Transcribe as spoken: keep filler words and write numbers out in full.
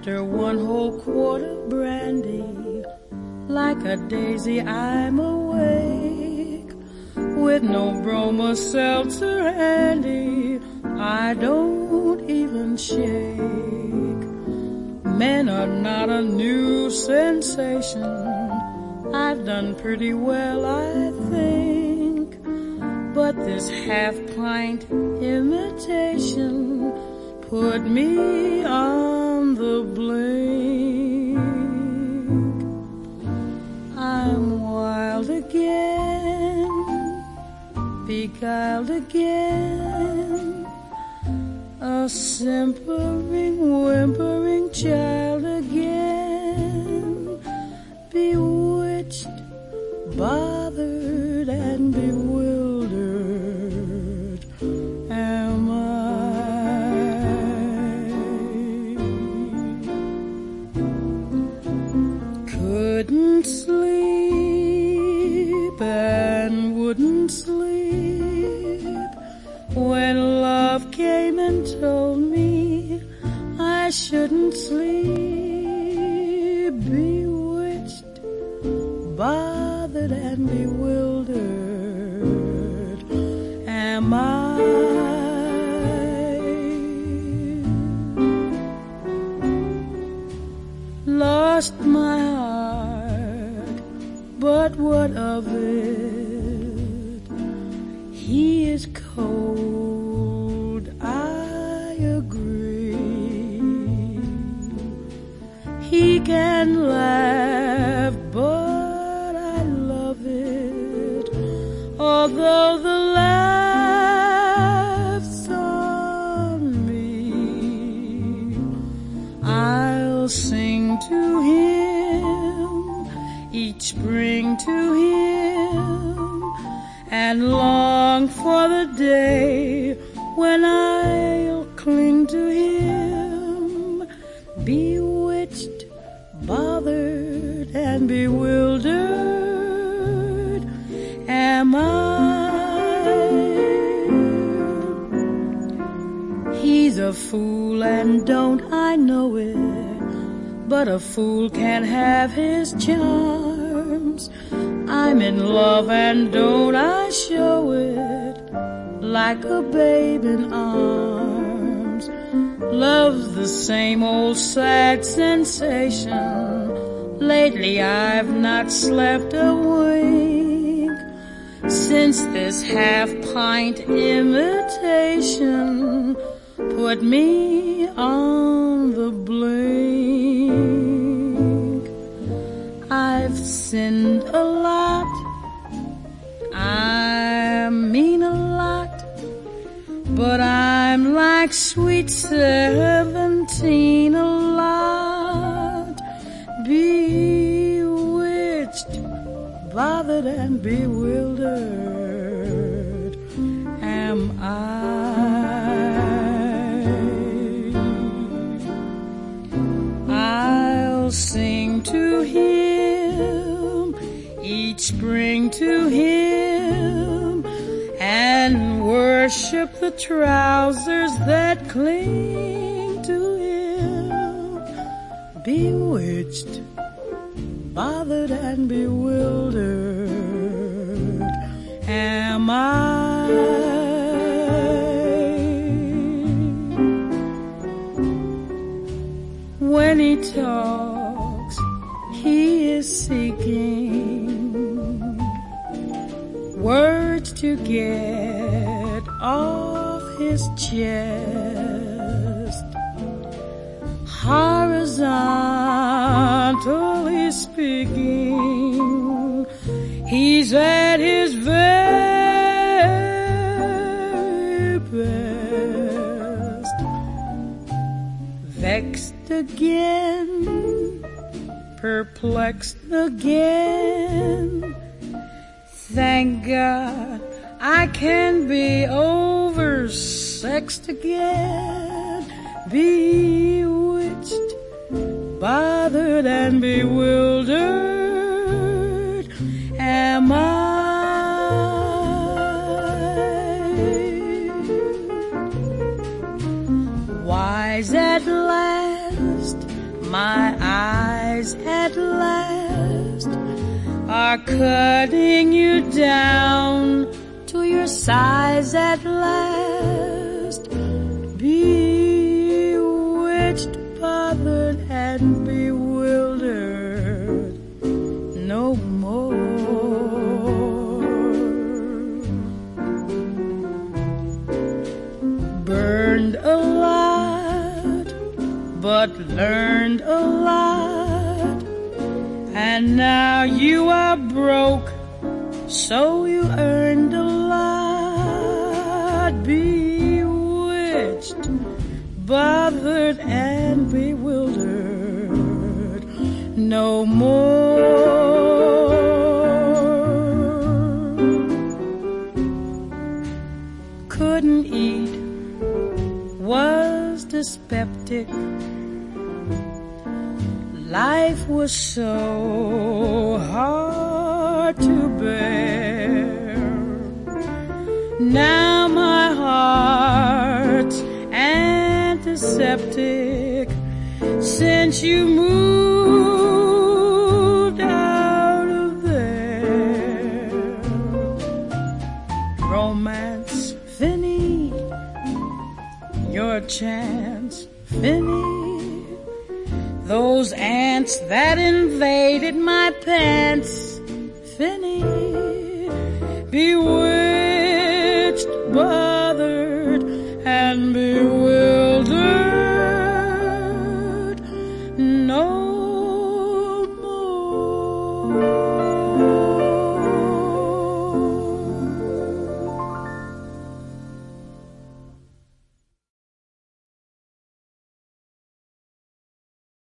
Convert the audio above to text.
After one whole quart of brandy, like a daisy I'm awake, with no Broma seltzer handy, I don't even shake. Men are not a new sensation, I've done pretty well, I think, but this half-pint imitation put me on the blink. I'm wild again, beguiled again, a simpering, whimpering child again, bewitched, bothered, and bewildered am I. Couldn't sleep and wouldn't sleep when love came and told me I shouldn't sleep. Bewitched, bothered, and bewildered am I. Lost my heart, but what of it? He is cold, I agree. He can laugh, but I love it, although the laugh's on me. I'll sing to him, each spring to him, and long for the day when I'll cling to him. Bewitched, bothered, and bewildered am I. He's a fool and don't I know it, but a fool can't have his charms. I'm in love and don't I show it, like a babe in arms. Love's the same old sad sensation. Lately I've not slept a wink, since this half-pint imitation put me on the blink. I've sinned a lot, I mean a lot, but I'm like sweet seventeen a lot. Bewitched, bothered, and bewildered am I. I'll sing to him, each spring to him, and worship the trousers that cling to him. Bewitched, bothered, and bewildered am I. When he talks, he is seeking words to get off his chest. Horizontally speaking, he's at his very best. Vexed again, perplexed again, thank God I can be oversexed again. Bewitched, bothered, and bewildered am I. Wise at last, my eyes at last are cutting you down to your size at last. Bewitched, bothered, and bewildered no more. Burned a lot, but learned a lot, and now you are broke, so you earned a lot. Bewitched, bothered, and bewildered no more. Couldn't eat, was dyspeptic. Life was so hard to bear. Now my heart's antiseptic since you moved out of there. Romance, Finny, your chance, Finny. Those ants that invaded my pants, Finny. Bewitched by